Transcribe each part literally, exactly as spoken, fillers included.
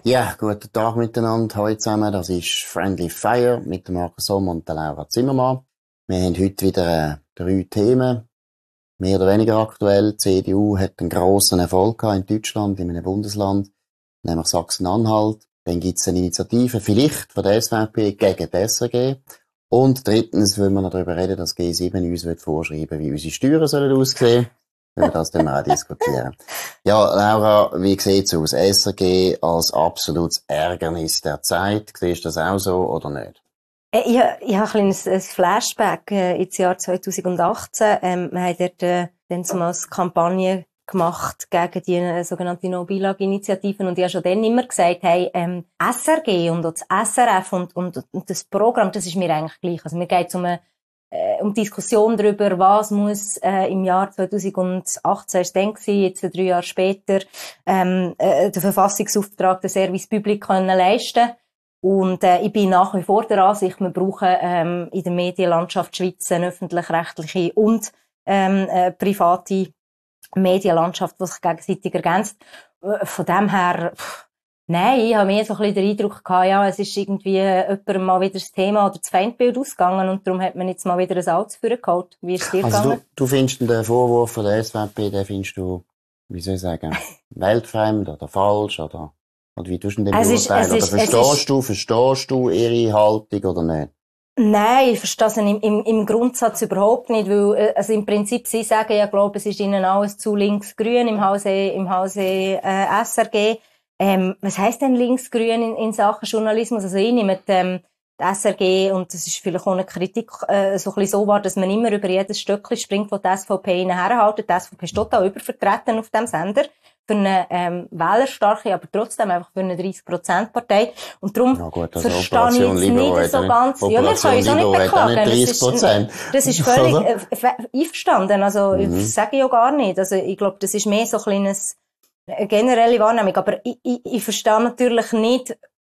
Ja, guten Tag miteinander, hallo zusammen. Das ist Friendly Fire mit dem Markus Sommer und der Laura Zimmermann. Wir haben heute wieder äh, drei Themen, mehr oder weniger aktuell. Die C D U hat einen grossen Erfolg gehabt in Deutschland, in einem Bundesland, nämlich Sachsen-Anhalt. Dann gibt es eine Initiative, vielleicht von der S V P, gegen die S R G. Und drittens wollen wir noch darüber reden, dass G sieben uns vorschreiben will, wie unsere Steuern sollen aussehen. Über das können wir auch diskutieren. Ja, Laura, wie sieht's aus? S R G als absolutes Ärgernis der Zeit. Siehst du das auch so oder nicht? Ich habe, ich habe ein kleines Flashback äh, ins Jahr zweitausendachtzehn. Ähm, wir haben dort äh, dann zuerst Kampagne gemacht gegen die äh, sogenannte No-Billag-Initiativen und ich habe schon dann immer gesagt, hey, ähm, S R G und auch das S R F und, und, und das Programm, das ist mir eigentlich gleich. Also mir geht es um eine um Diskussion darüber, was muss äh, im Jahr zweitausendachtzehn ist dann gewesen, jetzt drei Jahre später, ähm, äh, der Verfassungsauftrag der Service Public können leisten. Und äh, ich bin nach wie vor der Ansicht, wir brauchen ähm, in der Medienlandschaft Schweiz eine öffentlich-rechtliche und ähm, äh, private Medienlandschaft, die sich gegenseitig ergänzt. Von dem her, pff, nein, ich habe mehr so ein bisschen den Eindruck gehabt, ja, es ist irgendwie jemandem mal wieder das Thema oder das Feindbild ausgegangen und darum hat man jetzt mal wieder ein Altes vorgeholt. Wie ist es dir also gegangen? Du, du findest den Vorwurf von der S V P, den findest du, wie soll ich sagen, weltfremd oder falsch oder, oder wie tust du den beurteilen? Oder verstehst du, verstehst du ihre Haltung oder nicht? Nein, ich verstehe es im, im, im Grundsatz überhaupt nicht, weil, also im Prinzip, sie sagen ja, glaube es ist ihnen alles zu linksgrün im Hause, im Hause, äh, S R G. Ähm, was heisst denn linksgrün in, in Sachen Journalismus? Also ich nehme ähm, die S R G, und das ist vielleicht auch eine Kritik, äh, so ein bisschen so war, dass man immer über jedes Stöckchen springt, wo die S V P ihnen herhalten. Die S V P ist total übervertreten auf dem Sender. Für eine ähm, wählerstarke, aber trotzdem einfach für eine dreißig Prozent Partei. Und darum ja gut, also verstehe ich jetzt nicht so ganz... Ja, wir können uns auch nicht beklagen. dreißig Prozent. Das ist, das ist völlig äh, einverstanden. Also mhm. Ich sage ja gar nicht. Also ich glaube, das ist mehr so ein kleines eine generelle Wahrnehmung. Aber ich, ich, ich verstehe natürlich nicht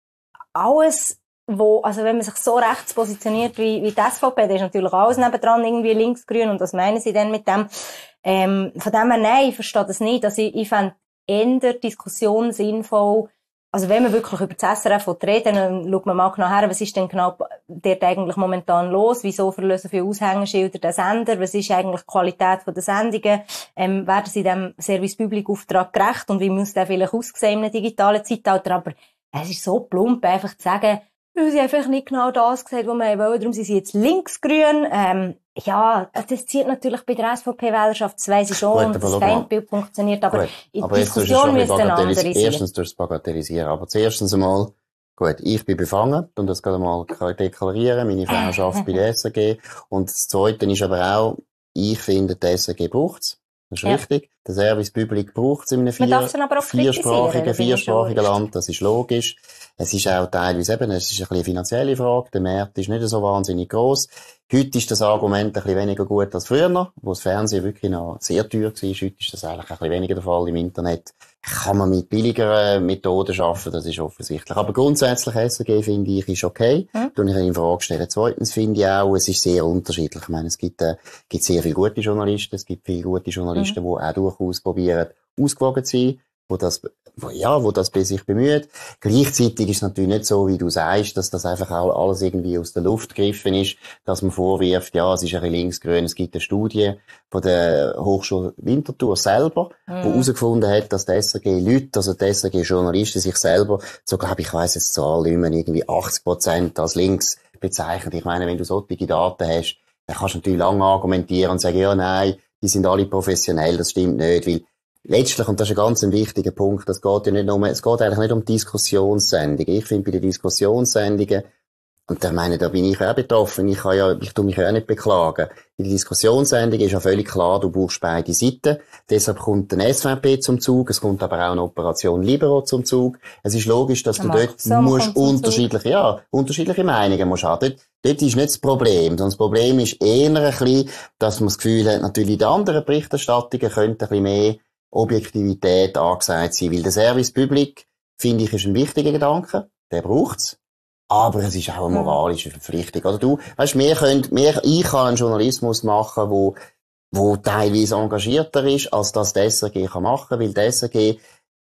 alles, wo, also wenn man sich so rechts positioniert wie, wie die S V P, da ist natürlich alles nebendran irgendwie linksgrün, und was meinen sie denn mit dem? Ähm, von dem her, nein, ich verstehe das nicht. Also ich, ich fände eher Diskussion sinnvoll. Also wenn man wirklich über das S R F reden, dann schaut man mal genau her, was ist denn genau dort eigentlich momentan los? Wieso verlösen viele Aushängeschilder den Sender? Was ist eigentlich die Qualität der Sendungen? Ähm, werden sie dem Service-Public-Auftrag gerecht? Und wie muss der vielleicht aussehen im digitalen Zeitalter? Aber es ist so plump, einfach zu sagen, weil sie einfach nicht genau das gesagt, was wir wollen. Darum sind sie jetzt linksgrün. Ähm, ja, das zieht natürlich bei der S V P-Wählerschaft, das weiss ich schon, und das Feindbild funktioniert, aber gut, in aber Diskussion müsste eine andere sein. Erstens durch das Bagatellisieren, aber zuerst einmal, gut, ich bin befangen, und das gerade mal deklarieren, meine Frau arbeitet bei der S R G, und das Zweite ist aber auch, ich finde, die S R G braucht's. Das ist ja richtig. Der Service Public braucht es in einem vier, viersprachigen, viersprachigen Land. Das ist logisch. Es ist auch teilweise eben, es ist ein bisschen eine finanzielle Frage. Der Markt ist nicht so wahnsinnig gross. Heute ist das Argument ein bisschen weniger gut als früher, wo das Fernsehen wirklich noch sehr teuer war. Heute ist das eigentlich ein bisschen weniger der Fall. Im Internet kann man mit billigeren Methoden arbeiten, das ist offensichtlich. Aber grundsätzlich S R G, finde ich, ist okay. Hm? Tue ich in Frage stellen. Zweitens finde ich auch, es ist sehr unterschiedlich. Ich meine, es gibt, äh, gibt sehr viele gute Journalisten, es gibt viele gute Journalisten, hm. die auch durchaus probieren, ausgewogen zu sein, wo das, wo, ja, wo das bei sich bemüht. Gleichzeitig ist es natürlich nicht so, wie du sagst, dass das einfach auch alles irgendwie aus der Luft gegriffen ist, dass man vorwirft, ja, es ist ein bisschen linksgrün. Es gibt eine Studie von der Hochschule Winterthur selber, mhm. die herausgefunden hat, dass die S R G-Leute, also die S R G-Journalisten sich selber, so glaube ich, ich weiss jetzt Zahl nicht mehr, irgendwie achtzig Prozent als links bezeichnet. Ich meine, wenn du solche Daten hast, dann kannst du natürlich lange argumentieren und sagen, ja, nein, die sind alle professionell, das stimmt nicht, weil letztlich, und das ist ein ganz wichtiger Punkt, das geht ja nicht nur, es geht eigentlich nicht um Diskussionssendungen. Ich finde, bei den Diskussionssendungen, und da meine, da bin ich auch betroffen, ich kann ja, ich tu mich ja auch nicht beklagen. In der Diskussionssendung ist ja völlig klar, du brauchst beide Seiten. Deshalb kommt ein S V P zum Zug, es kommt aber auch eine Operation Libero zum Zug. Es ist logisch, dass du dort so musst unterschiedliche, ja, unterschiedliche Meinungen musst haben. Dort, dort ist nicht das Problem, sondern das Problem ist eher ein bisschen, dass man das Gefühl hat, natürlich die anderen Berichterstattungen könnten ein bisschen mehr Objektivität angesagt sein, weil der Service Public, finde ich, ist ein wichtiger Gedanke, der braucht's, aber es ist auch eine moralische Verpflichtung. Oder du, weißt, wir können, wir, ich kann einen Journalismus machen, wo, wo teilweise engagierter ist, als das die S R G kann machen, weil die S R G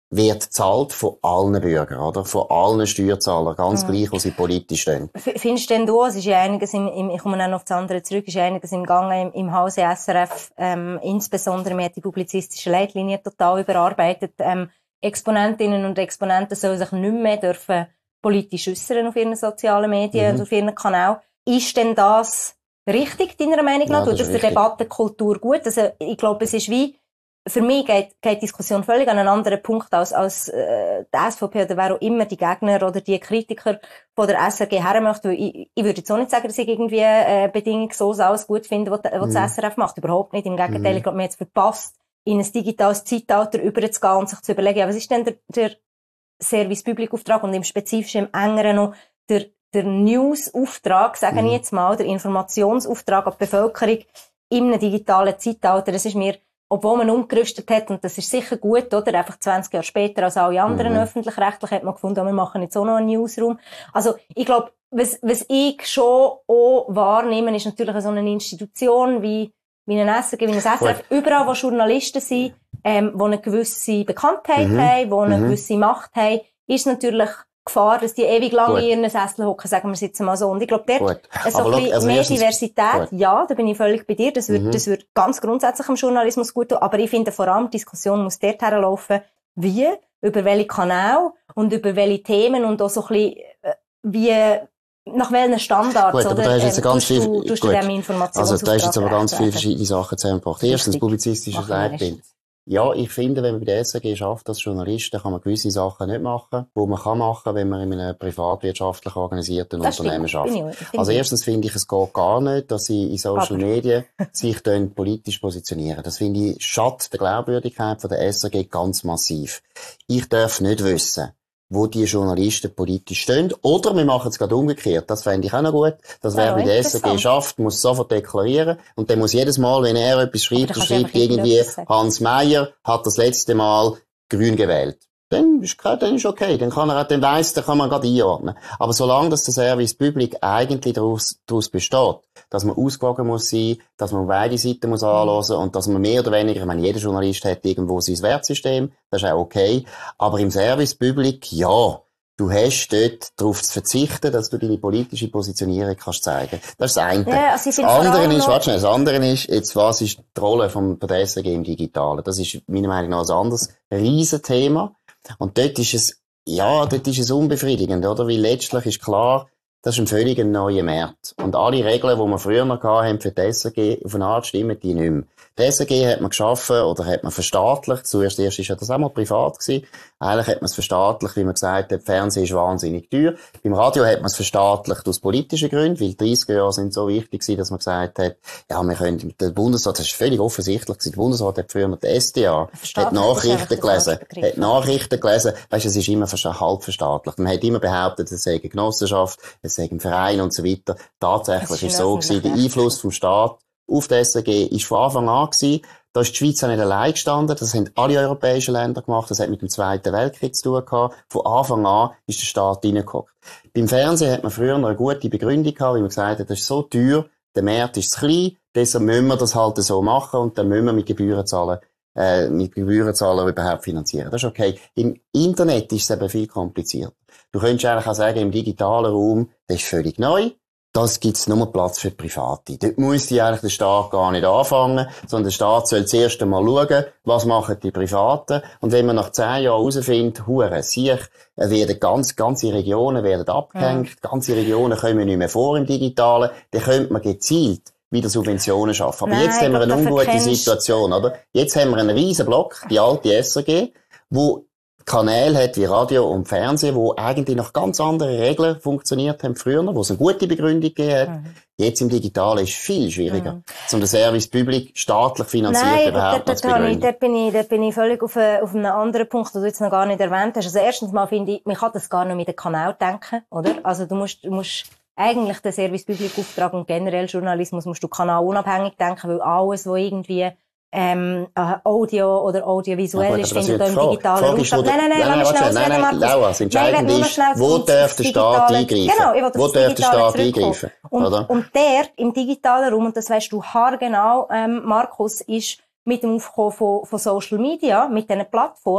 wird gezahlt von allen Bürgern, oder? Von allen Steuerzahlern, ganz mhm. gleich, wo sie politisch stehen. Findest denn du, es ist ja einiges im, im, ich komme dann noch auf das andere zurück, ist ja einiges im Gange im, im Hause S R F, ähm, insbesondere, man hat die publizistische Leitlinie total überarbeitet, ähm, Exponentinnen und Exponenten sollen sich nicht mehr dürfen politisch äußern auf ihren sozialen Medien mhm. und auf ihren Kanälen. Ist denn das richtig, deiner Meinung nach? Ja, Tut das der Debattenkultur gut? Also, ich glaube, es ist wie, für mich geht, geht die Diskussion völlig an einen anderen Punkt als, als äh, die S V P oder wer auch immer die Gegner oder die Kritiker von der S R G her möchte. Ich, ich würde jetzt auch nicht sagen, dass ich irgendwie äh, bedingungslos alles gut finde, was, was mhm. das S R F macht. Überhaupt nicht. Im Gegenteil, mhm. ich glaube, man hat es verpasst, in ein digitales Zeitalter überzugehen und sich zu überlegen, ja, was ist denn der, der Service-Public-Auftrag und im Spezifischen, im engeren noch der, der News-Auftrag, sagen mhm. ich jetzt mal, der Informationsauftrag an die Bevölkerung in einem digitalen Zeitalter. Das ist mir, obwohl man umgerüstet hat, und das ist sicher gut, oder? Einfach zwanzig Jahre später als alle anderen mhm. öffentlich-rechtlich hat man gefunden, wir machen jetzt auch noch einen Newsroom. Also, ich glaube, was, was ich schon auch wahrnehme, ist natürlich so eine Institution wie, wie ein S R G, wie ein S R F, überall, wo Journalisten sind, ähm, die eine gewisse Bekanntheit mhm. haben, die eine mhm. gewisse Macht haben, ist natürlich Gefahr, dass die ewig lange in ihren Sessel hocken, sagen wir es jetzt mal so. Und ich glaube, dort so ein bisschen also mehr Diversität, gut. ja, da bin ich völlig bei dir, das wird, mhm. das wird ganz grundsätzlich im Journalismus gut tun, aber ich finde vor allem, die Diskussion muss dort herlaufen, wie, über welche Kanäle und über welche Themen und auch so ein bisschen, wie, nach welchen Standards, gut, aber oder, da hast jetzt ähm, ganz viel, du, du also da hast jetzt aber ganz viele verschiedene Sachen zusammengebracht. Erstens, publizistisches Leitbild. Ja, ich finde, wenn man bei der S R G schafft, als Journalist, dann kann man gewisse Sachen nicht machen, die man kann machen, wenn man in einem privatwirtschaftlich organisierten das Unternehmen arbeitet. Also erstens finde ich, es geht gar nicht, dass sie in Social Media sich dann politisch positionieren. Das finde ich schadet der Glaubwürdigkeit von der S R G ganz massiv. Ich darf nicht wissen, wo die Journalisten politisch stehen. Oder wir machen es gerade umgekehrt. Das fände ich auch noch gut. Das ja, wer bei der S R G schafft, muss sofort deklarieren. Und dann muss jedes Mal, wenn er etwas schreibt, er schreibt irgendwie, Hans Meier hat das letzte Mal grün gewählt. Dann ist, dann ist okay. Dann kann er, dann weiss, dann kann man gerade einordnen. Aber solange dass der Service Public eigentlich daraus, daraus besteht, dass man ausgewogen muss sein, dass man beide Seiten muss anhören und dass man mehr oder weniger, ich meine, jeder Journalist hat irgendwo sein Wertsystem, das ist auch okay. Aber im Service Public, ja, du hast dort darauf zu verzichten, dass du deine politische Positionierung kannst zeigen. Das ist das eine. Ja, also das andere ist, warte schnell, das andere ist, jetzt, was ist die Rolle vom, von der S R G im Digitalen? Das ist meiner Meinung nach ein anderes Riesenthema. Und dort ist es, ja, dort ist es unbefriedigend, oder? Weil letztlich ist klar, das ist ein völlig neuer Markt. Und alle Regeln, die wir früher noch hatten für die S R G, auf eine Art stimmen die nicht mehr. Die S R G hat man geschaffen oder hat man verstaatlicht. Zuerst erst ist ja das auch mal privat gewesen. Eigentlich hat man es verstaatlicht, wie man gesagt hat, Fernsehen ist wahnsinnig teuer. Beim Radio hat man es verstaatlicht aus politischen Gründen, weil die dreißiger Jahre sind so wichtig gewesen, dass man gesagt hat, ja, wir können, der Bundesrat, das ist völlig offensichtlich gewesen, der Bundesrat hat früher noch die S D A, hat Nachrichten gelesen, hat Nachrichten gelesen, weisst, es ist immer halb verstaatlicht. Man hat immer behauptet, es sei eine Genossenschaft, es sei ein Verein und so weiter. Tatsächlich ist es so gewesen, der Einfluss vom Staat auf die S R G ist von Anfang an gewesen. Da ist die Schweiz auch nicht allein gestanden. Das haben alle europäischen Länder gemacht. Das hat mit dem Zweiten Weltkrieg zu tun gehabt. Von Anfang an ist der Staat reingeguckt. Beim Fernsehen hat man früher noch eine gute Begründung gehabt, wie man gesagt hat, das ist so teuer, der Markt ist zu klein, deshalb müssen wir das halt so machen und dann müssen wir mit Gebühren zahlen, äh, mit Gebühren zahlen überhaupt finanzieren. Das ist okay. Im Internet ist es eben viel komplizierter. Du könntest eigentlich auch sagen, im digitalen Raum, das ist völlig neu. Das gibt's nur Platz für Private. Dort muss die eigentlich der Staat gar nicht anfangen, sondern der Staat soll zuerst einmal schauen, was machen die Privaten. Und wenn man nach zehn Jahren herausfindet, hure sicher, werden ganz, ganze Regionen werden abgehängt, ja. ganze Regionen kommen nicht mehr vor im Digitalen, dann könnte man gezielt wieder Subventionen schaffen. Aber Nein, jetzt haben wir eine ungute Situation, oder? Jetzt haben wir einen riesen Block, die alte S R G, wo Kanäle hat wie Radio und Fernsehen, wo eigentlich nach ganz anderen Regeln funktioniert haben früher, wo es eine gute Begründung gegeben hat. Mhm. Jetzt im Digitalen ist es viel schwieriger, mhm. um den Service Public staatlich finanziert Nein, überhaupt da, da, zu begründen. Da bin ich, da bin ich völlig auf, a, auf einem anderen Punkt, den du jetzt noch gar nicht erwähnt hast. Also erstens mal finde ich, man kann das gar nicht mit dem Kanal denken, oder? Also du musst, du musst eigentlich den Service Public Auftrag und generell Journalismus musst du kanalunabhängig denken, weil alles, was irgendwie ähm, Audio oder audiovisuell ist, findet da im digitalen Raum statt. Nein, nein, nein, lass mich schnell sagen, Markus. Laura, das Entscheidende ist, wo darf der Staat eingreifen? Genau, ich will das Wo darf der Staat eingreifen? Und, und der im digitalen Raum, und das weisst du haargenau, ähm, Markus, ist mit dem Aufkommen von, von Social Media, mit diesen Plattformen,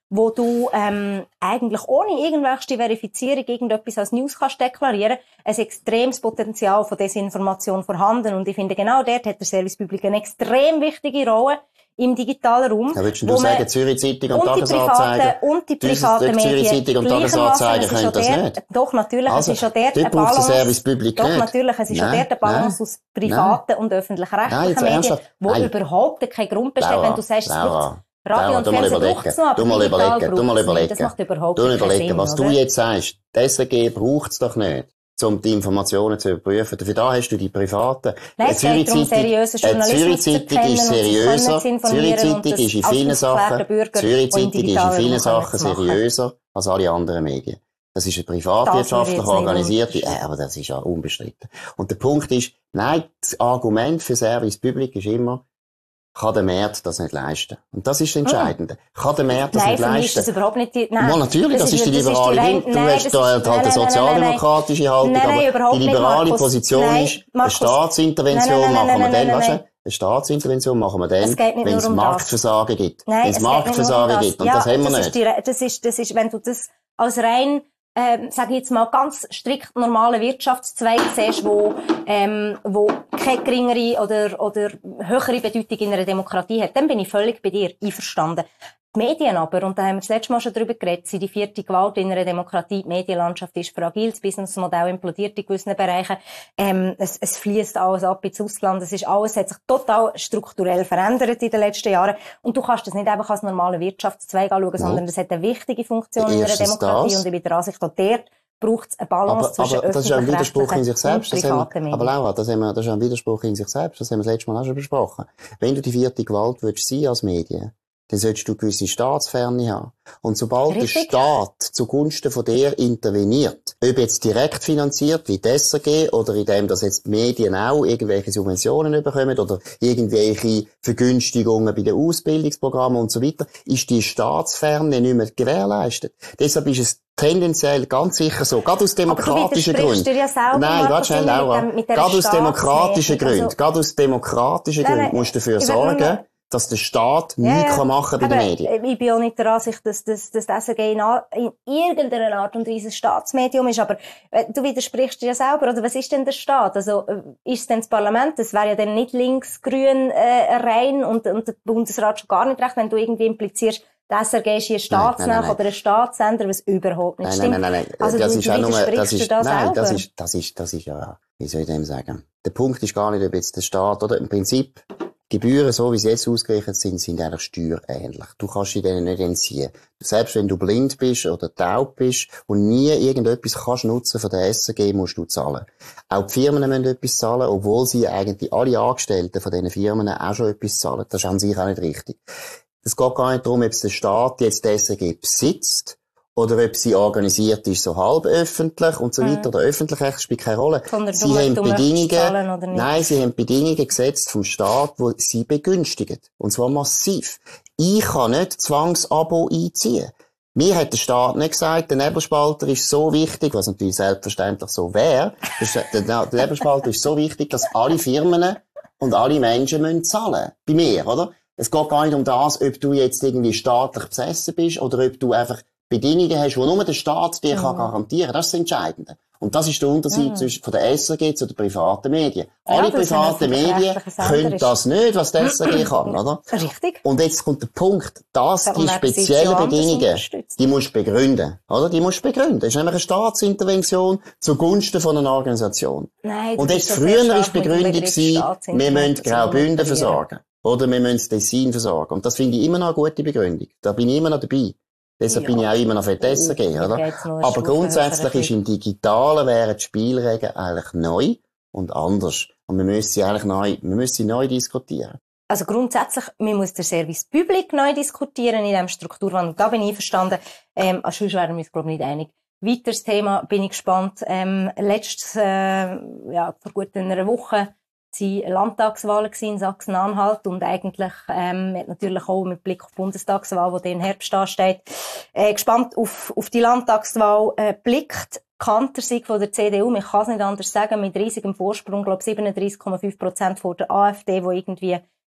wo du ähm, eigentlich ohne irgendwelche Verifizierung irgendetwas als News kannst deklarieren, ein extremes Potenzial von Desinformation vorhanden. Und ich finde, genau dort hat der Service Public eine extrem wichtige Rolle im digitalen Raum. Ja, würdest du sagen, Zürich Zeitung und, und Tagesanzeiger? Und die privaten Medien. Zürich Zeitung und Tagesanzeiger können das dort, nicht? Doch, natürlich. Also, es ist schon dort eine Balance. Service Public doch, nicht. natürlich. Es ist schon dort eine Balance aus privaten nein. und öffentlich-rechtlichen Medien, wo nein. überhaupt keinen Grund besteht, Laura, wenn du sagst, Laura, Radio Laura, und Fernsehen braucht es noch, du mal überlegen, du mal überlegen. Das macht überhaupt keinen überlegen, Sinn, was oder? du jetzt sagst, die S R G braucht es doch nicht, um die Informationen zu überprüfen. Dafür da hast du die privaten. Nein, es geht darum, seriösen Journalismus zu kennen ist seriöser. Zürich Zeitung ist in vielen Sachen, Zürich Zeitung ist in vielen Sachen seriöser als alle anderen Medien. Das ist eine privatwirtschaftlich organisierte, äh, aber das ist ja unbestritten. Und der Punkt ist, nein, das Argument für Service Public ist immer, kann der Markt das nicht leisten? Und das ist das Entscheidende. Mhm. Kann der Markt das nein, nicht leisten? Nein, ist das überhaupt nicht die, nein. Ja, natürlich, das, das ist die liberale Haltung. Du hast da halt eine sozialdemokratische Haltung, nein, nein, aber die liberale nicht, Position nein, ist, eine Staatsintervention nein, nein, nein, machen wir dann, weißt du, eine Staatsintervention machen wir dann, wenn es um Marktversagen gibt. Wenn es Marktversagen gibt. Und ja, das haben wir das nicht. Ist die, das ist, das ist, wenn du das als rein Ähm, sage ich jetzt mal, ganz strikt normale Wirtschaftszweig siehst, wo, ähm, wo keine geringere oder, oder höhere Bedeutung in einer Demokratie hat, dann bin ich völlig bei dir einverstanden. Die Medien aber, und da haben wir das letzte Mal schon drüber geredet, sind die vierte Gewalt in einer Demokratie. Die Medienlandschaft ist fragil, das Businessmodell implodiert in gewissen Bereichen, ähm, es, es fließt alles ab ins Ausland, es ist alles, hat sich total strukturell verändert in den letzten Jahren. Und du kannst das nicht einfach als normalen Wirtschaftszweig anschauen, ja. sondern das hat eine wichtige Funktion in einer Demokratie. Das. Und ich bin der Ansicht, auch dort braucht es eine Balance aber, zwischen aber das ist ja ein Widerspruch in sich selbst. Das haben wir, aber Laura, das, haben wir, das ist ein Widerspruch in sich selbst. Das haben wir das letzte Mal auch schon besprochen. Wenn du die vierte Gewalt willst sein als Medien, dann solltest du gewisse Staatsferne haben. Und sobald Richtig. der Staat zugunsten von dir interveniert, ob jetzt direkt finanziert, wie die S R G, oder indem, dass jetzt die Medien auch irgendwelche Subventionen bekommen, oder irgendwelche Vergünstigungen bei den Ausbildungsprogrammen und so weiter, ist die Staatsferne nicht mehr gewährleistet. Deshalb ist es tendenziell ganz sicher so, gerade aus demokratischen Gründen. Ja selber, nein, warte schnell, Laura. Gerade aus demokratischen Gründen, also, gerade aus demokratischen nein, Gründen musst du dafür sorgen, dass der Staat ja, nichts machen kann bei den Medien. Ich bin auch nicht der Ansicht, dass, dass, dass das S R G in, in irgendeiner Art und Weise ein Staatsmedium ist, aber äh, du widersprichst dir ja selber, oder was ist denn der Staat? Also, äh, ist es denn das Parlament? Das wäre ja dann nicht links-grün äh, rein und, und der Bundesrat schon gar nicht recht, wenn du irgendwie implizierst, der S R G ist hier staatsnah oder ein Staatssender, was überhaupt nicht nein, stimmt. Nein, nein, nein, nein. Also das du, ist du auch nur, das ist, das nein, selber. das ist, das ist, das ist ja, wie soll ich dem sagen? Der Punkt ist gar nicht, ob jetzt der Staat, oder im Prinzip, Gebühren, so wie sie jetzt ausgerichtet sind, sind eigentlich steuerähnlich. Du kannst sie denen nicht entziehen. Selbst wenn du blind bist oder taub bist und nie irgendetwas kannst nutzen von der S R G, musst du zahlen. Auch die Firmen müssen etwas zahlen, obwohl sie eigentlich alle Angestellten von diesen Firmen auch schon etwas zahlen. Das ist an sich auch nicht richtig. Es geht gar nicht darum, ob der Staat jetzt die S R G besitzt, oder ob sie organisiert ist, so halb öffentlich und so weiter, mhm. oder öffentlich-rechtlich, spielt keine Rolle. Sondern sie du, haben du Bedingungen, zahlen oder nicht. Nein, sie haben Bedingungen gesetzt vom Staat, die sie begünstigen. Und zwar massiv. Ich kann nicht Zwangsabo einziehen. Mir hat der Staat nicht gesagt, der Nebelspalter ist so wichtig, was natürlich selbstverständlich so wäre. Der Nebelspalter ist so wichtig, dass alle Firmen und alle Menschen müssen zahlen. Bei mir, oder? Es geht gar nicht um das, ob du jetzt irgendwie staatlich besessen bist oder ob du einfach Bedingungen hast, die nur der Staat dir mhm. kann garantieren kann. Das ist das Entscheidende. Und das ist der Unterschied mhm. zwischen von der S R G zu den privaten Medien. Ja, alle privaten Medien können das nicht, was die S R G kann, oder? Richtig. Und jetzt kommt der Punkt, dass die speziellen Bedingungen, die musst du begründen, oder? Die musst du begründen. Das ist nämlich eine Staatsintervention zugunsten von einer Organisation. Nein, und jetzt früher war die Begründung gewesen, wir müssen Graubünden versorgen. Oder wir müssen Tessin versorgen. Und das finde ich immer noch eine gute Begründung. Da bin ich immer noch dabei. Deshalb ja. bin ich auch immer noch für die S R G, oder? Aber grundsätzlich ist im Digitalen wären die Spielregeln eigentlich neu und anders. Und wir müssen sie eigentlich neu, wir müssen sie neu diskutieren. Also grundsätzlich, man muss den Service Public neu diskutieren in diesem Strukturwandel. Da bin ich einverstanden. Ähm, also sonst wären wir uns, glaube ich, nicht einig. Weiteres Thema, bin ich gespannt. Ähm, letztes, äh, ja, vor gut einer Woche waren Landtagswahlen in Sachsen-Anhalt und eigentlich ähm, hat natürlich auch mit Blick auf die Bundestagswahl, die im Herbst ansteht, äh, gespannt auf, auf die Landtagswahl äh, blickt. Kantersieg von der C D U, man kann es nicht anders sagen, mit riesigem Vorsprung, glaube ich siebenunddreißig Komma fünf Prozent vor der AfD, wo irgendwie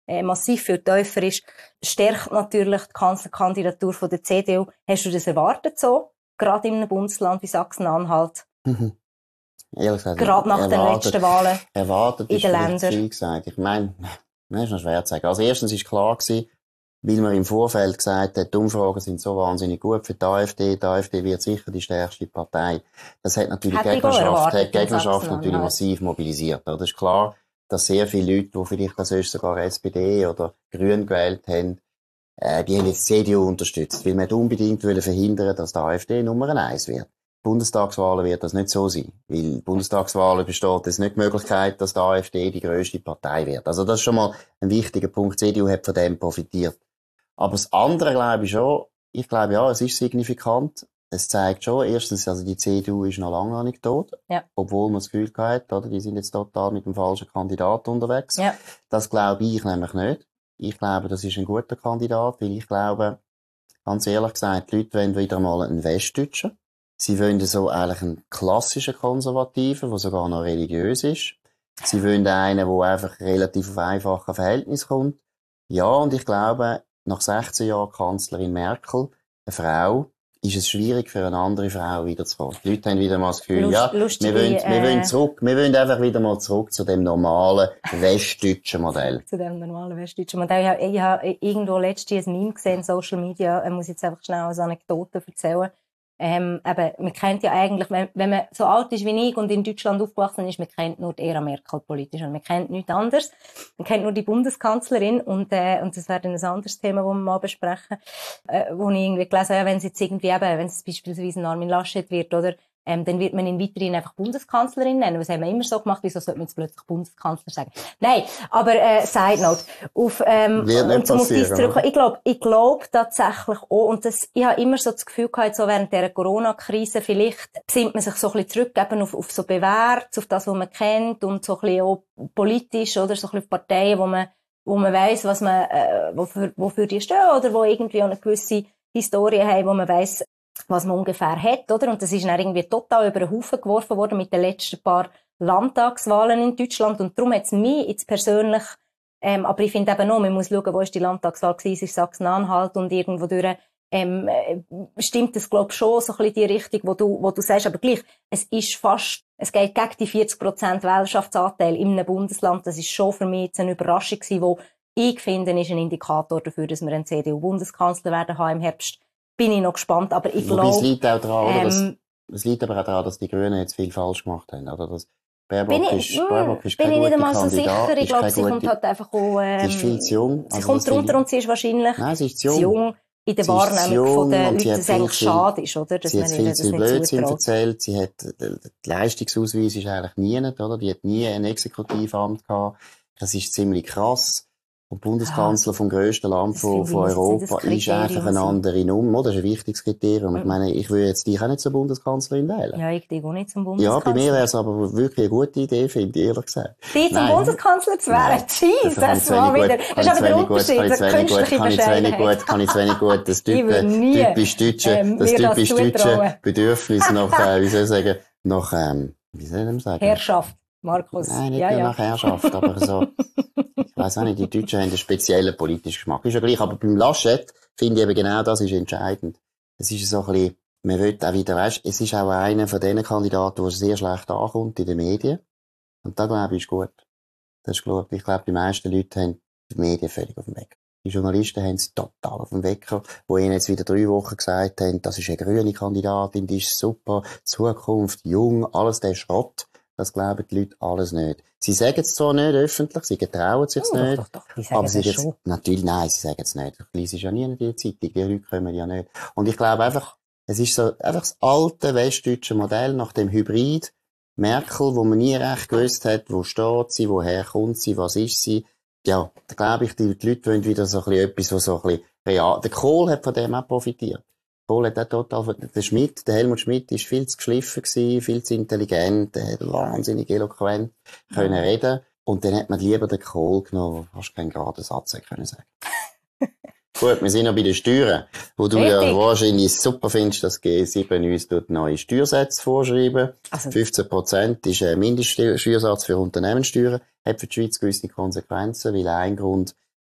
äh, massiv viel tiefer ist, stärkt natürlich die Kanzlerkandidatur von der C D U. Hast du das erwartet so? Gerade in einem Bundesland wie Sachsen-Anhalt? Mhm. Ehrlich gesagt, gerade nach erwartet, den letzten Wahlen erwartet in den Ländern. Viel gesagt. Ich meine, das ist noch schwer zu sagen. Also erstens ist klar gewesen, weil man im Vorfeld gesagt hat, die Umfragen sind so wahnsinnig gut für die AfD. Die AfD wird sicher die stärkste Partei. Das hat natürlich die Gegnerschaft, hat die Gegnerschaft natürlich massiv mobilisiert. Das ist klar, dass sehr viele Leute, die vielleicht als sonst sogar S P D oder Grün gewählt haben, äh, die haben jetzt die C D U unterstützt. Weil man unbedingt verhindern, dass die AfD Nummer eins wird. Bundestagswahlen wird das nicht so sein. Weil Bundestagswahlen besteht es nicht die Möglichkeit, dass die AfD die grösste Partei wird. Also das ist schon mal ein wichtiger Punkt. Die C D U hat von dem profitiert. Aber das andere glaube ich schon, ich glaube ja, es ist signifikant. Es zeigt schon, erstens, also die C D U ist noch lange nicht tot. Ja. Obwohl man das Gefühl hat, oder, die sind jetzt total mit dem falschen Kandidaten unterwegs. Ja. Das glaube ich nämlich nicht. Ich glaube, das ist ein guter Kandidat, weil ich glaube, ganz ehrlich gesagt, die Leute wollen wieder mal einen Westdeutschen. Sie wollen so eigentlich einen klassischen Konservativen, der sogar noch religiös ist. Sie wollen einen, der einfach relativ auf einfache Verhältnis kommt. Ja, und ich glaube, nach sechzehn Jahren Kanzlerin Merkel, eine Frau, ist es schwierig für eine andere Frau wiederzukommen. Die Leute haben wieder mal das Gefühl, Lust, ja, lustige, wir wollen, äh, wir wollen zurück, wir wollen einfach wieder mal zurück zu dem normalen westdeutschen Modell. Zu dem normalen westdeutschen Modell. Ich habe, ich habe irgendwo letztens ein Meme gesehen, Social Media, ich muss jetzt einfach schnell als Anekdote erzählen. Ähm, eben, man kennt ja eigentlich, wenn, wenn man so alt ist wie ich und in Deutschland aufgewachsen ist, man kennt nur die Ära Merkel politisch und man kennt nichts anderes. Man kennt nur die Bundeskanzlerin und, äh, und das wäre dann ein anderes Thema, das wir mal besprechen, äh, wo ich irgendwie gelesen habe, ja, wenn es jetzt irgendwie eben, wenn es beispielsweise ein Armin Laschet wird, oder, ähm, dann wird man ihn weiterhin einfach Bundeskanzlerin nennen. Das haben wir immer so gemacht, wieso sollte man jetzt plötzlich Bundeskanzler sagen? Nein, aber, äh, Side Note. Auf, ähm, wird nicht und passieren, ich glaube, ich glaube tatsächlich auch, und das, ich habe immer so das Gefühl gehabt, so während der Corona-Krise, vielleicht besinnt man sich so ein bisschen zurück, eben auf, auf so bewährt, auf das, was man kennt, und so ein bisschen auch politisch, oder so ein bisschen auf Parteien, wo man, wo man weiss, was man, äh, wofür, wofür die stehen, oder wo irgendwie auch eine gewisse Historie haben, wo man weiss, was man ungefähr hat, oder? Und das ist dann irgendwie total über den Haufen geworfen worden mit den letzten paar Landtagswahlen in Deutschland. Und darum hat es mich jetzt persönlich, ähm, aber ich finde eben noch, man muss schauen, wo ist die Landtagswahl gewesen, ist Sachsen-Anhalt und irgendwo durch, ähm, stimmt das, glaube ich, schon so ein bisschen die Richtung, wo du, wo du sagst, aber gleich, es ist fast, es geht gegen die vierzig Prozent Wählerschaftsanteil in einem Bundesland. Das ist schon für mich jetzt eine Überraschung gewesen, wo ich finde, ist ein Indikator dafür, dass wir einen C D U-Bundeskanzler werden haben im Herbst. Bin ich noch gespannt, aber ich glaube... Es liegt auch daran, ähm, oder, dass, es liegt aber auch daran, dass die Grünen jetzt viel falsch gemacht haben, oder? Das Baerbock ist, Baerbock ist bin kein ich nicht einmal so Kandidat, sicher. Ich glaube, sie gute, kommt halt einfach auch... Ähm, sie ist viel zu jung. Sie also kommt drunter und sie ist wahrscheinlich Nein, sie ist zu jung. Zu jung in der Wahrnehmung von den Leuten, dass es eigentlich schade ist, oder? Dass sie man hat viel das zu nicht Blödsinn erzählt. Sie hat, der Leistungsausweis ist eigentlich nie nicht, oder? Die hat nie ein Exekutivamt gehabt. Das ist ziemlich krass. Und Bundeskanzler vom grössten Land von, von Europa ist einfach eine andere Nummer. Das ist ein wichtiges Kriterium. Ich meine, ich würde jetzt dich auch nicht zur Bundeskanzlerin wählen. Ja, ich dich auch nicht zum Bundeskanzler. Ja, bei mir wäre es aber wirklich eine gute Idee, finde ich, ehrlich gesagt. Dich zum Bundeskanzler zu wählen? Jesus, das war wieder. Das ist aber der Unterschied. Das ist künstliche Bescheidenheit. Kann ich zu wenig gut, das typisch deutsche, das typisch deutsche Bedürfnis nach, äh, wie soll ich sagen, nach, ähm, wie soll ich sagen? Herrschaft. Markus. Nein, nicht ja, nur ja. nach Herrschaft, aber so, ich weiss auch nicht, die Deutschen haben einen speziellen politischen Geschmack. Ist ja gleich, aber beim Laschet finde ich eben genau das ist entscheidend. Es ist so ein bisschen, man will auch wieder, weißt, es ist auch einer von diesen Kandidaten, der sehr schlecht ankommt in den Medien. Und da glaube ich, ist gut. Das ist, glaube ich, ich glaube, die meisten Leute haben die Medien völlig auf dem Wecker. Die Journalisten haben es total auf dem Wecker, wo ihnen jetzt wieder drei Wochen gesagt haben, das ist eine grüne Kandidatin, die ist super, Zukunft, jung, alles der Schrott. Das glauben die Leute alles nicht. Sie sagen es zwar nicht öffentlich, sie getrauen es sich oh, nicht. Doch, doch, doch. Die sagen aber sie es schon. Natürlich, nein, sie sagen es nicht. Ich lese ja nie in der Zeitung, die Leute kommen ja nicht. Und ich glaube einfach, es ist so, einfach das alte westdeutsche Modell nach dem Hybrid Merkel, wo man nie recht gewusst hat, wo steht sie, woher kommt sie, was ist sie. Ja, da glaube ich, die, die Leute wollen wieder so ein bisschen etwas, was so ein bisschen real, der Kohl hat von dem auch profitiert. Kohl hat auch total, der Schmidt, der Helmut Schmidt ist viel zu geschliffen gewesen, viel zu intelligent, der hat wahnsinnig eloquent können ja. reden. Und dann hat man lieber den Kohl genommen, der fast keinen geraden Satz hätte können sagen. Gut, wir sind noch bei den Steuern, wo du Richtig. ja wahrscheinlich super findest, dass G sieben uns neue Steuersätze vorschreiben. Also. fünfzehn Prozent ist ein Mindeststeuersatz für Unternehmenssteuern, hat für die Schweiz gewisse Konsequenzen, weil ein Grund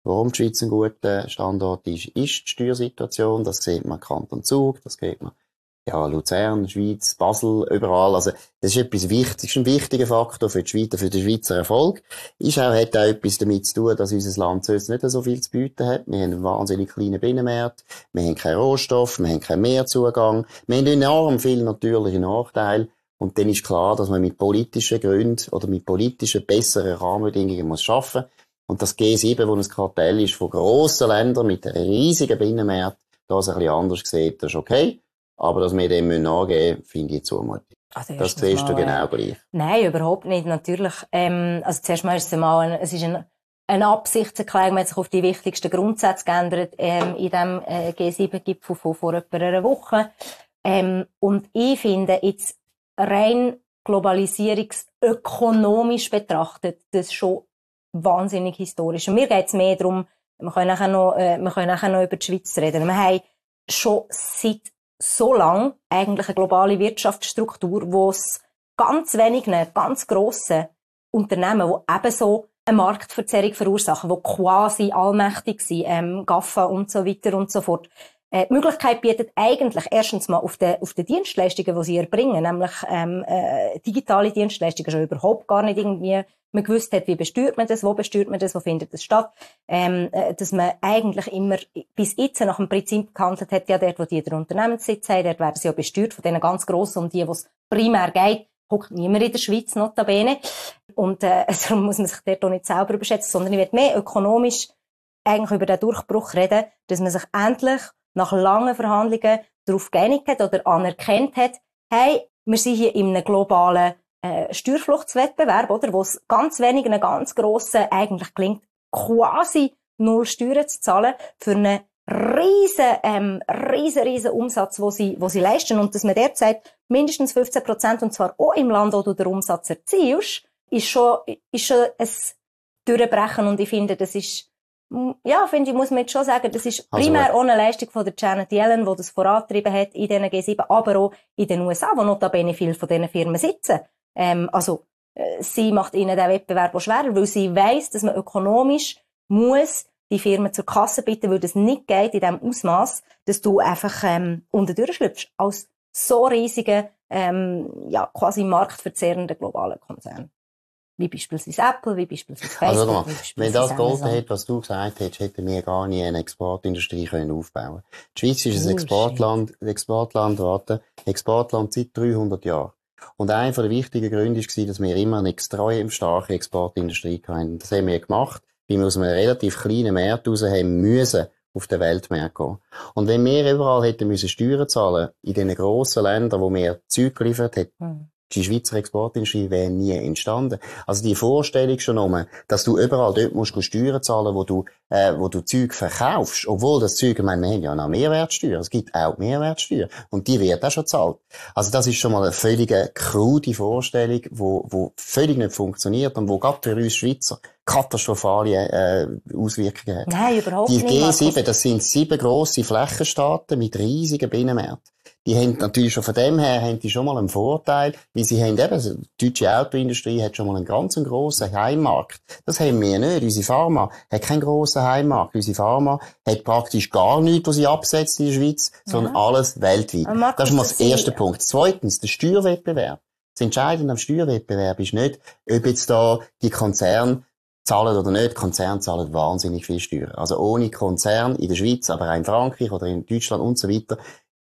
Warum die Schweiz ein guter Standort ist, ist die Steuersituation. Das sieht man Kanton Zug, das sieht man ja, Luzern, Schweiz, Basel, überall. Also, das ist etwas Wichtiges, ist ein wichtiger Faktor für die Schweiz, für den Schweizer Erfolg. Ist auch, hat auch etwas damit zu tun, dass unser Land sonst nicht so viel zu bieten hat. Wir haben einen wahnsinnig kleinen Binnenmarkt. Wir haben keinen Rohstoff, wir haben keinen Mehrzugang. Wir haben enorm viele natürliche Nachteile. Und dann ist klar, dass man mit politischen Gründen oder mit politischen besseren Rahmenbedingungen muss schaffen. Und das G sieben, wo ein Kartell ist von grossen Ländern mit einem riesigen Binnenmarkt, das ein bisschen anders sieht, das ist okay. Aber dass wir dem nachgeben müssen, finde ich zumutig. Also das siehst mal, du genau äh, gleich. Nein, überhaupt nicht. Natürlich, ähm, also zuerst mal ist es mal, ein, es ist ein, eine Absichtserklärung, man hat sich auf die wichtigsten Grundsätze geändert, ähm, in dem äh, G sieben Gipfel von vor etwa einer Woche. Ähm, und ich finde, jetzt rein globalisierungsökonomisch betrachtet, das schon wahnsinnig historisch. Und mir geht es mehr darum, wir können nachher noch, äh, wir können nachher noch über die Schweiz reden. Wir haben schon seit so lang eigentlich eine globale Wirtschaftsstruktur, wo es ganz wenigen, ganz grossen Unternehmen, die ebenso eine Marktverzerrung verursachen, die quasi allmächtig sind, ähm, GAFA und so weiter und so fort. Äh, die Möglichkeit bietet eigentlich erstens mal auf den, auf den Dienstleistungen, die sie erbringen, nämlich ähm, äh, digitale Dienstleistungen, schon überhaupt gar nicht irgendwie man gewusst hat, wie besteuert man das, wo besteuert man das, wo findet das statt, ähm, äh, dass man eigentlich immer bis jetzt nach dem Prinzip gehandelt hat, ja, dort, wo die den Unternehmenssitz haben, dort werden sie ja besteuert von denen ganz grossen, um die, wo es primär geht, hockt niemand in der Schweiz, notabene. Und äh, also muss man sich dort auch nicht selber überschätzen, sondern ich will mehr ökonomisch eigentlich über den Durchbruch reden, dass man sich endlich nach langen Verhandlungen darauf geeinigt hat oder anerkannt hat, hey, wir sind hier in einem globalen äh, Steuerfluchtswettbewerb, oder, wo es ganz wenigen, ganz grossen eigentlich gelingt, quasi null Steuern zu zahlen für einen riesen, ähm, riesen, riesen Umsatz, wo sie, wo sie leisten. Und dass man derzeit mindestens fünfzehn Prozent, und zwar auch im Land, wo du den Umsatz erzielst, ist schon, ist schon ein Durchbrechen. Und ich finde, das ist, ja, finde ich, muss man jetzt schon sagen, das ist primär also, ohne Leistung von der Janet Yellen, die das vorangetrieben hat in diesen G sieben, aber auch in den U S A, wo notabene viele von diesen Firmen sitzen. Ähm, also, äh, sie macht ihnen den Wettbewerb auch schwerer, weil sie weiss, dass man ökonomisch muss die Firmen zur Kasse bitten, weil das nicht geht in dem Ausmaß, dass du einfach ähm, unten durchschlüpfst als so riesigen, ähm, ja, quasi marktverzehrenden globalen Konzern. Wie beispielsweise Apple, wie beispielsweise Facebook. Also, mal, wenn das gegolten hätte, was du gesagt hättest, hätten wir gar nie eine Exportindustrie können aufbauen. Die Schweiz ist ein oh, Exportland, shit. Exportland, warte, Exportland seit dreihundert Jahren. Und einer der wichtigen Gründe war, dass wir immer eine extrem starke Exportindustrie hatten. Das haben wir gemacht, weil wir aus einem relativ kleinen Markt raus haben müssen auf den Weltmarkt gehen. Und wenn wir überall hätten müssen Steuern zahlen, in diesen grossen Ländern, wo wir Zeug geliefert hätten, hm. die Schweizer Exportindustrie wäre nie entstanden. Also die Vorstellung schon um, dass du überall dort musst Steuern zahlen, wo du, äh, wo du Zeug verkaufst, obwohl das Zeug, ich meine, wir haben ja noch Mehrwertsteuer, es gibt auch Mehrwertsteuer und die wird auch schon gezahlt. Also das ist schon mal eine völlige krude Vorstellung, wo, wo völlig nicht funktioniert und wo gerade für uns Schweizer katastrophale äh, Auswirkungen hat. Nein, überhaupt die nicht. Die G sieben, das sind sieben grosse Flächenstaaten mit riesigen Binnenmärkten. Die haben natürlich schon von dem her haben die schon mal einen Vorteil, weil sie haben eben, die deutsche Autoindustrie hat schon mal einen ganz grossen Heimmarkt. Das haben wir nicht. Unsere Pharma hat keinen grossen Heimmarkt. Unsere Pharma hat praktisch gar nichts, was sie absetzt in der Schweiz, ja. sondern alles weltweit. Markus, das ist mal das erste Punkt. Zweitens, der Steuerwettbewerb. Das Entscheidende am Steuerwettbewerb ist nicht, ob jetzt da die Konzerne zahlen oder nicht. Konzerne zahlen wahnsinnig viel Steuern. Also ohne Konzern in der Schweiz, aber auch in Frankreich oder in Deutschland und so weiter,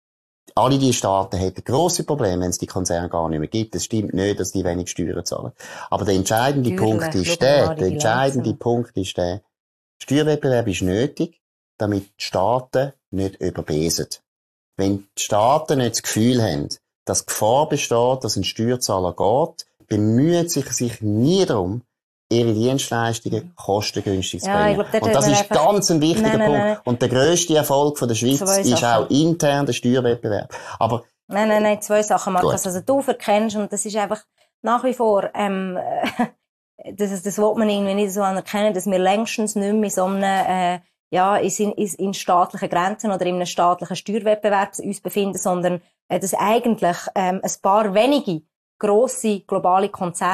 alle die Staaten hätten grosse Probleme, wenn es die Konzerne gar nicht mehr gibt. Es stimmt nicht, dass die wenig Steuern zahlen. Aber der entscheidende Natürlich, Punkt ist der, der entscheidende Punkt ist der, Steuerwettbewerb ist nötig, damit die Staaten nicht überbesen. Wenn die Staaten nicht das Gefühl haben, dass Gefahr besteht, dass ein Steuerzahler geht, bemühen sich sich nie darum, ihre Dienstleistungen kostengünstig zu bringen. Ja, glaub, und das ist ganz ein wichtiger nein, nein, Punkt. Nein. Und der grösste Erfolg von der Schweiz zwei ist Sachen. Auch intern der Steuerwettbewerb. Aber nein, nein, nein, zwei Sachen, Markus. Also du verkennst, und das ist einfach nach wie vor, ähm, das, das will man irgendwie nicht so anerkennen, dass wir längstens nicht mehr in so einem, äh, ja, in, in, in staatlichen Grenzen oder in einem staatlichen Steuerwettbewerb uns befinden, sondern äh, dass eigentlich ähm, ein paar wenige grosse globale Konzerne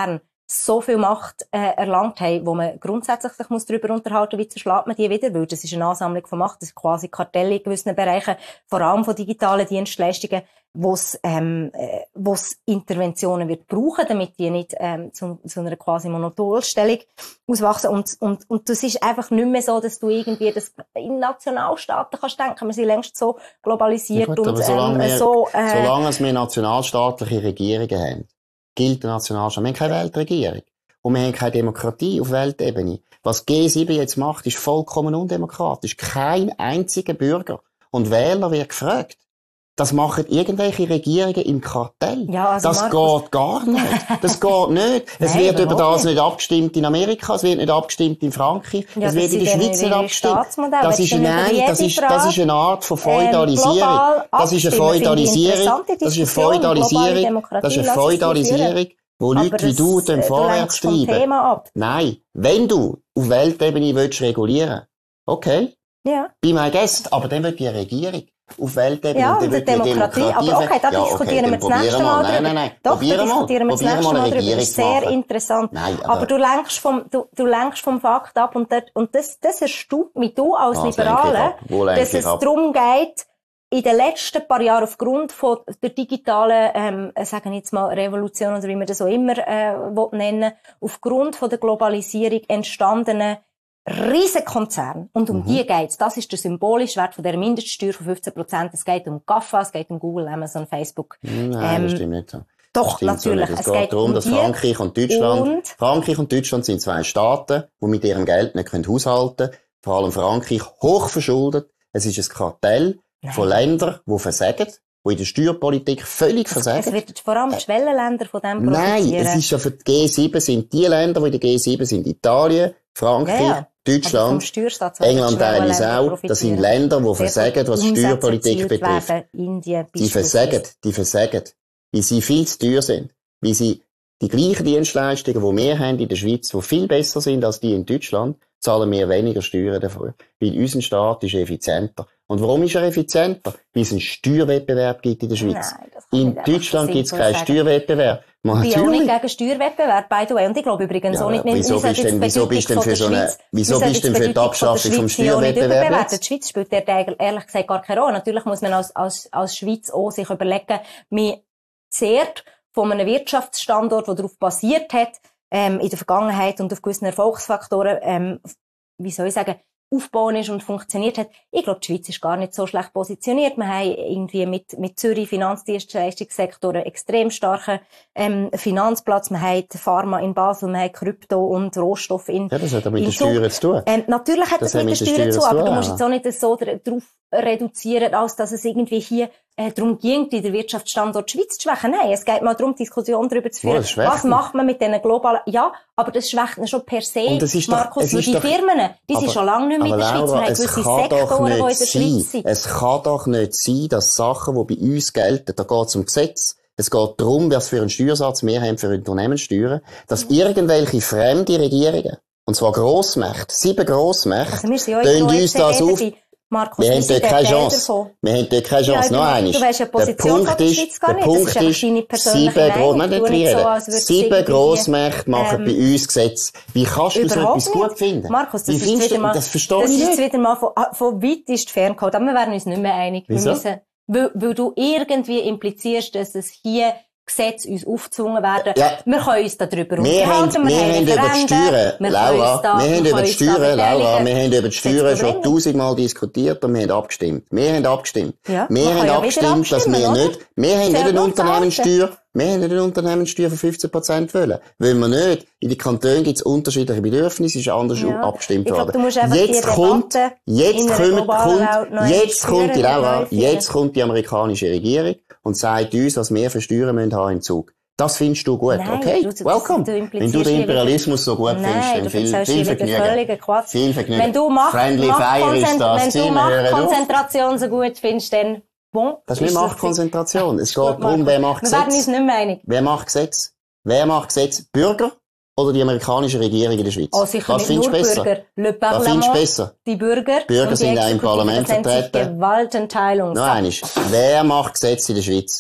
so viel Macht äh, erlangt haben, wo man grundsätzlich sich muss darüber unterhalten muss, wie zerschlägt man die wieder, weil das ist eine Ansammlung von Macht, das ist quasi Kartelle in gewissen Bereichen, vor allem von digitalen Dienstleistungen, wo es ähm, äh, wo's Interventionen wird brauchen, damit die nicht ähm, zu, zu einer quasi Monopolstellung auswachsen. Und, und, und das ist einfach nicht mehr so, dass du irgendwie das in Nationalstaaten kannst denken, wir sind längst so globalisiert ja gut, und solange ähm, wir, so... Äh, solange wir nationalstaatliche Regierungen haben, gilt der Nationalstaat. Wir haben keine Weltregierung. Und wir haben keine Demokratie auf Weltebene. Was G sieben jetzt macht, ist vollkommen undemokratisch. Kein einziger Bürger und Wähler wird gefragt. Das machen irgendwelche Regierungen im Kartell. Ja, also das Markus. geht gar nicht. Das geht nicht. Es Nein, wird über das nicht. nicht abgestimmt in Amerika, es wird nicht abgestimmt in Frankreich, ja, es wird in der Schweiz nicht abgestimmt. Das ist, nein, das ist, das ist eine Art von Feudalisierung. Ähm, das ist eine Feudalisierung. Das ist eine Feudalisierung. Das ist eine Feudalisierung, wo Leute aber wie du es, dann äh, vorwärts du lenkst vom treiben. Thema ab. Nein. Wenn du auf Weltebene willst regulieren, okay. Ja. Be my guest, aber dann will die Regierung auf Weltebene. Ja, und und die Demokratie. Demokratie. Aber okay, da ja, diskutieren okay, wir das nächste Mal nein, drüber. nein, nein. Doch, Probieren da diskutieren wir das nächste Mal drüber. Das ist sehr interessant. Nein, aber, aber du lenkst vom, du, du lenkst vom Fakt ab und, dort, und das, das erstaunt mich, du als ah, Liberale, dass es ab? darum geht, in den letzten paar Jahren aufgrund von der digitalen, ähm, sagen wir jetzt mal Revolution oder wie man das auch immer äh, nennen, aufgrund von der Globalisierung entstandenen Riesenkonzern. Und um mhm. die geht's. Das ist der symbolische Wert von der Mindeststeuer von fünfzehn Prozent. Es geht um GAFA, es geht um Google, Amazon, Facebook. Nein, ähm, das stimmt nicht so. Doch, natürlich. So es, es geht, geht darum, um dass Frankreich und Deutschland, und Frankreich und Deutschland sind zwei Staaten, die mit ihrem Geld nicht können haushalten können. Vor allem Frankreich hoch verschuldet. Es ist ein Kartell Nein. von Ländern, die versagen, die in der Steuerpolitik völlig versagen. Es wird vor allem die Schwellenländer von dem profitieren. Nein, es ist ja für die G sieben sind die Länder, die in der G sieben sind, Italien, Frankreich, ja, ja. Deutschland, England teilweise auch. Das sind Länder, die versagen, was Steuerpolitik betrifft. Indien, die versagen, die versagen. Weil sie viel zu teuer sind. Weil sie die gleichen Dienstleistungen, die wir haben in der Schweiz, die viel besser sind als die in Deutschland, zahlen wir weniger Steuern dafür. Weil unser Staat ist effizienter. Und warum ist er effizienter? Weil es einen Steuerwettbewerb gibt in der Schweiz. Nein, in Deutschland gibt es keinen Steuerwettbewerb. Man ich bin auch nicht gegen Steuerwettbewerb, by the way. Und ich glaube übrigens ja, auch nicht, wieso nicht bist denn, wieso bist denn für so eine, wieso bist denn für die Abschaffung vom Steuerwettbewerb? Die Schweiz spielt dort ehrlich gesagt gar keine Rolle. Natürlich muss man als, als, als Schweiz auch sich überlegen, man zehrt von einem Wirtschaftsstandort, der darauf basiert hat, ähm, in der Vergangenheit und auf gewissen Erfolgsfaktoren, ähm, wie soll ich sagen, aufgebaut ist und funktioniert hat. Ich glaube, die Schweiz ist gar nicht so schlecht positioniert. Wir haben irgendwie mit, mit Zürich Finanzdienstleistungssektor einen extrem starken ähm, Finanzplatz. Wir haben Pharma in Basel, wir haben Krypto und Rohstoff in Ja, das hat mit den Steuern zu tun. Ähm, natürlich hat das, das mit den Steuern zu tun, aber du musst jetzt auch nicht so darauf reduzieren, als dass es irgendwie hier äh, darum ging, den Wirtschaftsstandort Schweiz zu schwächen. Nein, es geht mal darum, Diskussionen darüber zu führen, oh, was macht man mit diesen globalen... Ja, aber das schwächt ihn schon per se, Markus, doch, weil die doch, Firmen, die aber, sind schon lange nicht mehr in der Schweiz. Wir haben gewisse Sektoren, die in der Schweiz sind. Es kann doch nicht sein, dass Sachen, die bei uns gelten, da geht es um Gesetz, es geht darum, was für einen Steuersatz wir haben für Unternehmenssteuern, dass irgendwelche fremde Regierungen, und zwar Grossmächte, sieben Grossmächte, also wir uns das auf... Markus, wir haben dort keine Chance. Wir haben dort keine Chance. Ja, noch einmal. Du weißt ja, die Position der Schweiz gar nicht. Punkt das ist deine persönliche sieben, Meinung. Gro- so, sieben Grossmächte machen ähm, bei uns Gesetze. Wie kannst du so etwas nicht. gut finden? Markus, das Wie ist wieder mal, das verstehe das ich ist nicht. wieder mal von, von weit ist fern gekommen. Aber wir werden uns nicht mehr einig. Wieso? Wir müssen, weil, weil du irgendwie implizierst, dass es hier Gesetze uns aufgezwungen werden. Ja. Wir können uns darüber wir unterhalten. Haben, wir, wir haben über die Steuern, wir Laura, da, wir haben über die Steuern, Laura, wir haben über die Steuern schon nicht. tausendmal diskutiert und wir haben abgestimmt. Wir haben abgestimmt. Ja, wir haben ja abgestimmt, dass wir oder? nicht, wir haben nicht eine Unternehmenssteuer, wir haben nicht eine Unternehmenssteuer von fünfzehn Prozent wollen. Wollen wir nicht. In den Kantonen gibt es unterschiedliche Bedürfnisse, ist anders ja. abgestimmt ich worden. Glaub, jetzt kommt, jetzt kommt, kommt, jetzt kommt die Laura, jetzt kommt die amerikanische Regierung und sagt uns, was wir für Steuern müssen haben im Zug. Das findest du gut, Nein, okay? Du, Welcome. Du Wenn du den Imperialismus so gut Nein, findest, dann viel, viel Vergnügen. Viel Vergnügen. Wenn du Macht, Friendly Macht Fire ist das. Wenn du Machtkonzentration so gut findest, dann bon. Das ist nicht Machtkonzentration. Es geht darum, wer macht Gesetze. Wir werden uns nicht mehr einig. Wer macht Gesetze? Wer macht Gesetze? Bürger oder die amerikanische Regierung in der Schweiz? Oh, sicher Was nicht findest nur besser? Bürger. Le Was findest du besser? Die Bürger. Bürger sind auch im Parlament vertreten. Gewaltenteilung. Noch einmal. Wer macht Gesetze in der Schweiz?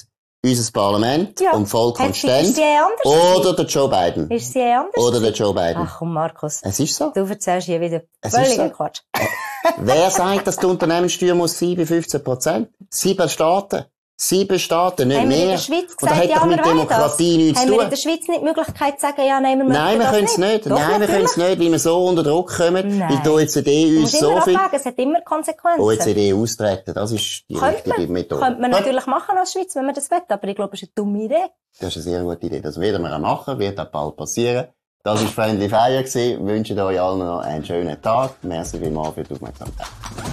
unser Parlament ja. und Volk Hat konstant. Sie, oder der Joe Biden. Ist sie eh anders? Oder der Joe Biden. Ach komm, Markus. Es ist so. Du erzählst hier wieder völligen so. Quatsch. Wer sagt, dass die Unternehmenssteuer muss sein bei fünfzehn Prozent? Sieben Staaten. Sieben Staaten, nicht haben mehr. Wir in der Schweiz gesagt, und das hat ja, doch mit Demokratie nichts zu tun. Haben wir in der Schweiz nicht die Möglichkeit zu sagen, ja, nein, wir Nein, wir können es nicht. Doch, Nein, wir können es nicht, weil wir so unter Druck kommen, nein. weil die O E C D uns so viel... Abwägen. Es hat immer Konsequenzen. O E C D austreten, das ist die könnte richtige man, Methode. Könnte man natürlich machen als Schweiz, wenn man das will, aber ich glaube, es ist eine dumme Idee. Das ist eine sehr gute Idee. Das werden wir auch machen, wird auch bald passieren. Das war Friendly Fire gewesen. Ich wünsche euch allen noch einen schönen Tag. Merci vielmals für die Aufmerksamkeit.